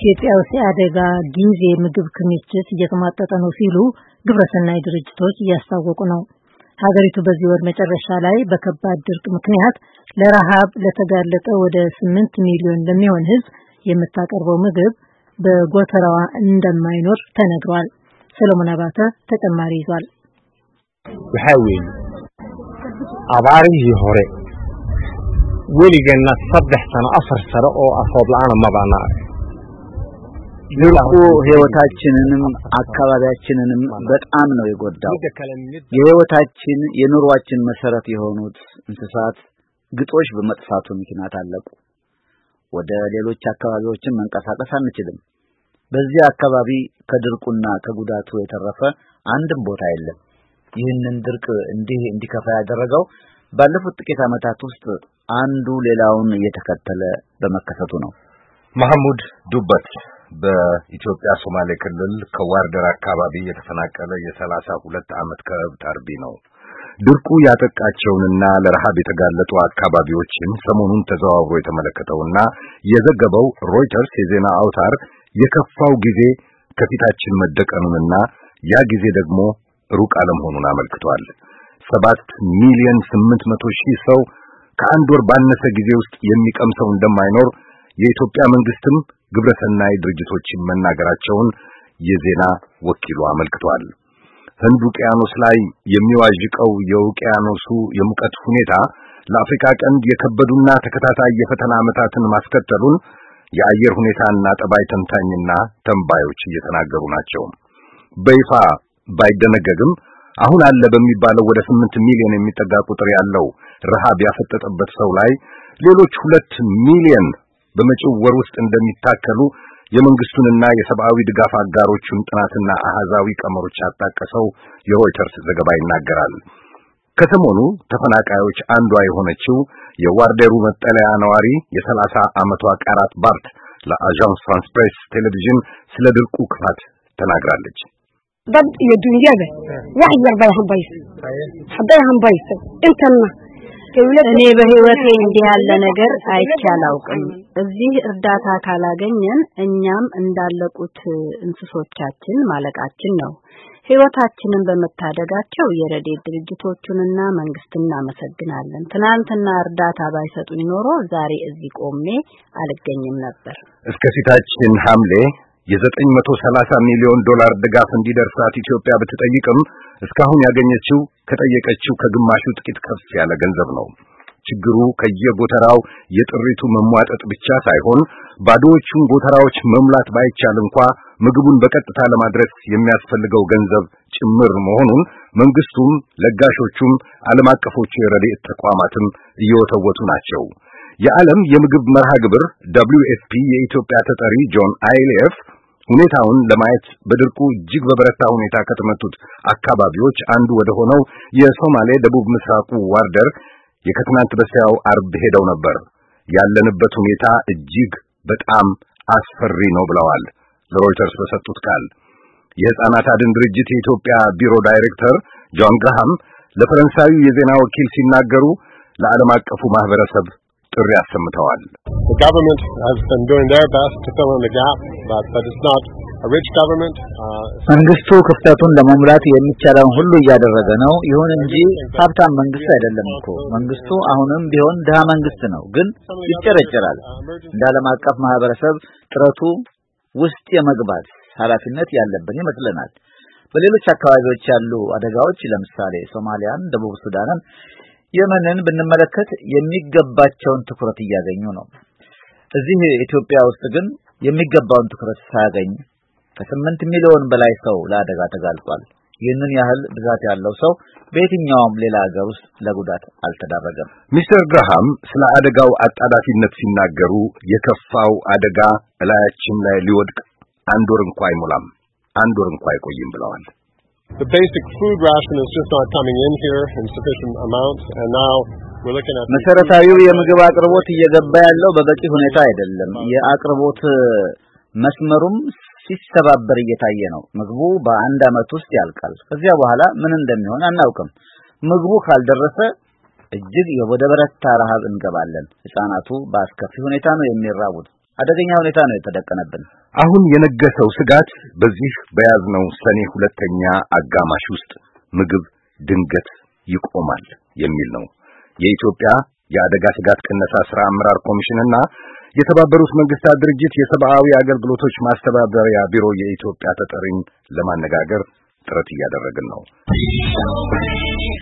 ኢትዮጵያ ውስጥ የአደጋ ጊዜ ምግብ ክምችት እየተሟጠጠ ነው ሲሉ ግብረሰናይ ድርጅቶች እያስታወቁ ነው። ሀገሪቱ በዚህ ወር መጨረሻ ላይ በከባድ ድርቅ ምክንያት ለረሃብ ለተጋለጠ ወደ 8 ሚሊዮን ለሚሆን ሕዝብ የምታቀርበው ምግብ በጎተራዋ እንደማይኖር ተነግሯል። ሰለሞን አባተ ተጨማሪ ይዟል። waxaa abaarihii hore weligeena 3 sano 4 sano oo afoob la'aan ma baana ድርቁ ህይወታችንንም አካባቢያችንንም በጣም ነው የጎዳው። የህይወታችን የኑሯችን መሰረት የሆኑት እንስሳት ግጦሽ በመጥፋቱ ምክንያት አለቁ። ወደ ሌሎች አካባቢዎችን መንቀሳቀስ አንችልም። በዚህ አካባቢ ከድርቁና ከጉዳቱ የተረፈ አንድም ቦታ የለም። ይህንን ድርቅ እንዲከፋ ያደረገው ባለፉት ጥቂት ዓመታት ውስጥ አንዱ ሌላውን እየተከተለ በመከሰቱ ነው። መሐሙድ ዱበት በኢትዮጵያ ሶማሌ ክልል ከዋርደር አካባቢ የተፈናቀለ የ32 ዓመት ከብት አርቢ ነው። ድርቁ ያጠቃቸውንና ለረሃብ የተጋለጡ አካባቢዎችን ሰሞኑን ተዘዋውሮ የተመለከተውና የዘገበው ሮይተርስ የዜና አውታር የከፋው ጊዜ ከፊታችን መደቀኑንና ያ ጊዜ ደግሞ ሩቅ አለመሆኑን አመልክቷል። 7 ሚሊዮን 800 ሺህ ሰው ከአንድ ወር ባነሰ ጊዜ ውስጥ የሚቀምሰው እንደማይኖር የኢትዮጵያ መንግስትም ግብረሰናይ ድርጅቶችን መናገራቸውን የዜና ወኪሉ አመልክቷል። ህንድ ውቅያኖስ ላይ የሚዋዥቀው የውቅያኖሱ የሙቀት ሁኔታ ለአፍሪካ ቀንድ የከበዱና ተከታታይ የፈተና ዓመታትን ማስከተሉን የአየር ሁኔታና ጠባይ ተንታኝና ተንባዮች እየተናገሩ ናቸው። በይፋ ባይደነገግም አሁን አለ በሚባለው ወደ 8 ሚሊዮን የሚጠጋ ቁጥር ያለው ረሃብ ያፈጠጠበት ሰው ላይ ሌሎች 2 ሚሊዮን በመጪው ወር ውስጥ እንደሚታከሉ የመንግስቱንና የሰብአዊ ድጋፍ አጋሮቹን ጥናትና አሃዛዊ ቀመሮች ያጣቀሰው የሮይተርስ ዘገባ ይናገራል። ከሰሞኑ ተፈናቃዮች አንዷ የሆነችው የዋርደሩ መጠለያ ነዋሪ የ30 ዓመቷ ቃራት ባርት ለአጃንስ ፍራንስ ፕሬስ ቴሌቪዥን ስለ ድርቁ ክፋት ተናግራለች። dad iyo dunyada wax yar bay hanbayso intana እኔ በህይወቴ እንዲህ ያለ ነገር አይቻላውቅም። እዚህ እርዳታ ካላገኘን እኛም እንዳለቁት እንስሶቻችን ማለቃችን ነው። ህይወታችንን በመታደጋቸው የረድኤት ድርጅቶቹንና መንግስትን እናመሰግናለን። ትናንትና እርዳታ ባይሰጡኝ ኖሮ ዛሬ እዚህ ቆሜ አልገኝም ነበር። እስከ ፊታችን ሐምሌ የ930 ሚሊዮን ዶላር ድጋፍ እንዲደርሳት ኢትዮጵያ ብትጠይቅም እስካሁን ያገኘችው ከጠየቀችው ከግማሹ ጥቂት ከፍ ያለ ገንዘብ ነው። ችግሩ ከየጎተራው የጥሪቱ መሟጠጥ ብቻ ሳይሆን ባዶዎቹን ጎተራዎች መሙላት ባይቻል እንኳን ምግቡን በቀጥታ ለማድረስ የሚያስፈልገው ገንዘብ ጭምር መሆኑን መንግስቱም ለጋሾቹም ዓለም አቀፎቹ የረድኤት ተቋማትም እየወተወቱ ናቸው። የዓለም የምግብ መርሃ ግብር WFP የኢትዮጵያ ተጠሪ ጆን አይሌፍ ሁኔታውን ለማየት በድርቁ እጅግ በበረታ ሁኔታ ከተመቱት አካባቢዎች አንዱ ወደ ሆነው የሶማሌ ደቡብ ምስራቁ ዋርደር የከትናንት በስቲያው አርብ ሄደው ነበር። ያለንበት ሁኔታ እጅግ በጣም አስፈሪ ነው ብለዋል ለሮይተርስ በሰጡት ቃል። የሕፃናት አድን ድርጅት የኢትዮጵያ ቢሮ ዳይሬክተር ጆን ግርሃም ለፈረንሳዩ የዜና ወኪል ሲናገሩ ለዓለም አቀፉ ማህበረሰብ ጥሪ አሰምተዋል። The government has been doing their best to fill in the gap, but it's not a rich government. መንግስቱ ክፍተቱን ለመሙላት የሚቻለውን ሁሉ እያደረገ ነው። ይሁን እንጂ ሀብታም መንግስት አይደለም እኮ። መንግስቱ አሁንም ቢሆን ድሃ መንግስት ነው፣ ግን ይጨረጨራል። እንደ ዓለም አቀፍ ማህበረሰብ ጥረቱ ውስጥ የመግባት ኃላፊነት ያለብን ይመስለናል። በሌሎች አካባቢዎች ያሉ አደጋዎች ለምሳሌ ሶማሊያን፣ ደቡብ ሱዳንን፣ የመንን ብንመለከት የሚገባቸውን ትኩረት እያገኙ ነው። እዚህ ኢትዮጵያ ውስጥ ግን የሚገባውን ትኩረት ሳያገኝ ከ8 ሚሊዮን በላይ ሰው ለአደጋ ተጋልጧል። ይህንን ያህል ብዛት ያለው ሰው በየትኛውም ሌላ ሀገር ውስጥ ለጉዳት አልተዳረገም። ሚስተር ግርሃም ስለ አደጋው አጣዳፊነት ሲናገሩ የከፋው አደጋ እላያችን ላይ ሊወድቅ አንድ ወር እንኳን አይሞላም፣ አንድ ወር እንኳን አይቆይም ብለዋል። The basic food ration is just not coming in here in sufficient amounts, and now we're looking at መሰረታዊው የምግብ አቅርቦት እየገባ ያለው በበቂ ሁኔታ አይደለም። የአቅርቦት መስመሩም ሲስተባበር እየታየ ነው። ምግቡ በአንድ አመት ውስጥ ያልቃል። ከዚያ በኋላ ምን እንደሚሆን አናውቅም። ምግቡ ካልደረሰ እጅግ ወደ በረታ ረሃብ እንገባለን። ህፃናቱ በአስከፊ ሁኔታ ነው የሚራቡት። አደገኛ ሁኔታ ነው የተደቀነብን። አሁን የነገሰው ስጋት በዚህ በያዝነው ሰኔ ሁለተኛ አጋማሽ ውስጥ ምግብ ድንገት ይቆማል የሚል ነው። የኢትዮጵያ የአደጋ ስጋት ቅነሳ ስራ አመራር ኮሚሽንና የተባበሩት መንግስታት ድርጅት የሰብአዊ አገልግሎቶች ማስተባበሪያ ቢሮ የኢትዮጵያ ተጠሪን ለማነጋገር ጥረት እያደረግን ነው።